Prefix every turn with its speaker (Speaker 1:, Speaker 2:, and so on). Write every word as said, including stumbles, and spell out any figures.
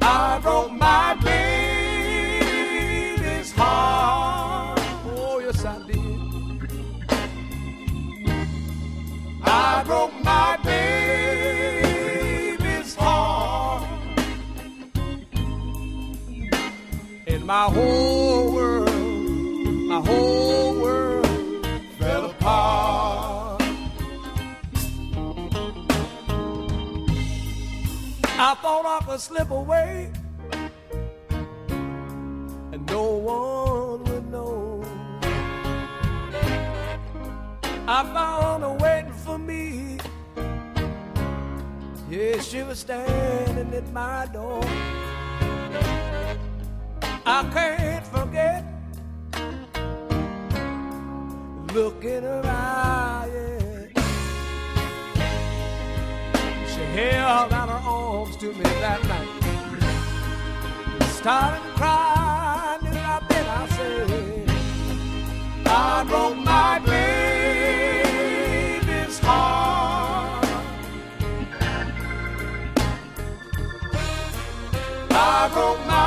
Speaker 1: I broke my baby's heart. Oh, yes, I did. I broke my baby's heart. And my whole world, my whole world fell apart. I thought I could slip away and no one would know. I found her waiting for me. Yeah, she was standing at my door. I can't forget look in her eye, yeah. She held out her arms to me that night. Started crying, and I then I said, I broke my baby's heart. I broke my